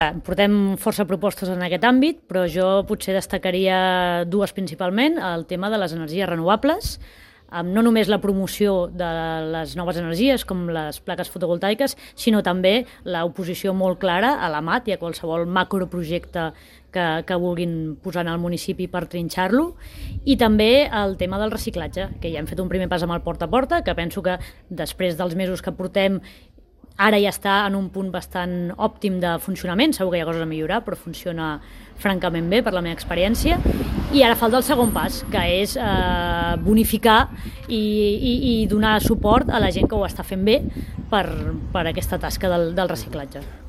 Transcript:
Portem força propostes en aquest àmbit, però jo potser destacaria dues principalment: el tema de les energies renovables, amb no només la promoció de les noves energies com les plaques fotovoltaiques, sinó també l'oposició molt clara a la MAT i a qualsevol macroprojecte que vulguin posar en el municipi per trinxar-lo, i també el tema del reciclatge, que ja hem fet un primer pas amb el porta a porta, que penso que després dels mesos que portem ara ja està en un punt bastant òptim de funcionament. Segur que hi ha coses a millorar, però funciona francament bé per la meva experiència. I ara falta el segon pas, que és bonificar i donar suport a la gent que ho està fent bé per aquesta tasca del reciclatge.